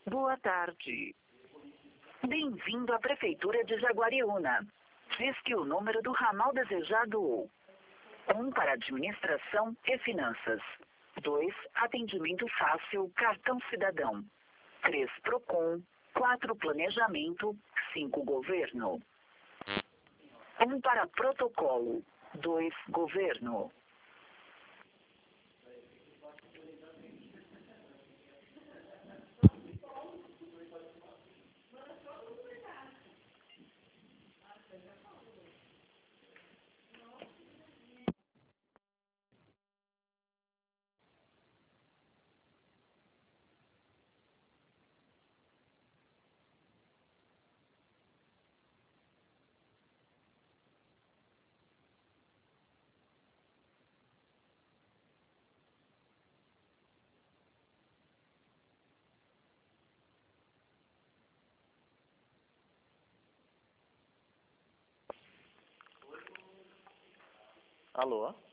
Boa tarde. Bem-vindo à Prefeitura de Jaguariúna. Diz que o número do ramal desejado ou 1 para administração e finanças. 2, atendimento fácil, cartão cidadão. 3, Procon. 4, planejamento. 5, governo. 1 para protocolo. 2, governo. Alô?